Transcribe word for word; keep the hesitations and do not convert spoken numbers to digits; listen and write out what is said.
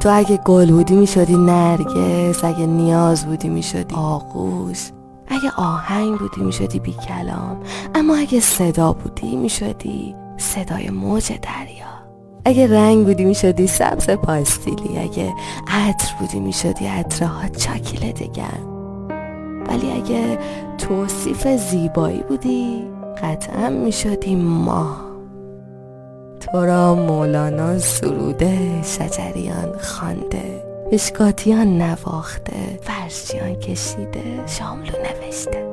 تو اگه گل بودی میشدی نرگس، اگه نیاز بودی میشدی آغوش، اگه آهنگ بودی میشدی بی کلام، اما اگه صدا بودی میشدی صدای موج دریا. اگه رنگ بودی میشدی سبز پاستیلی، اگه عطر بودی میشدی عطرها چاکلتگر. ولی اگه توصیف زیبایی بودی قطعا میشدی ماه. تو را مولانا سروده، شجریان خوانده، مشکاتیان نواخته، فرشیان کشیده، شاملو نوشته.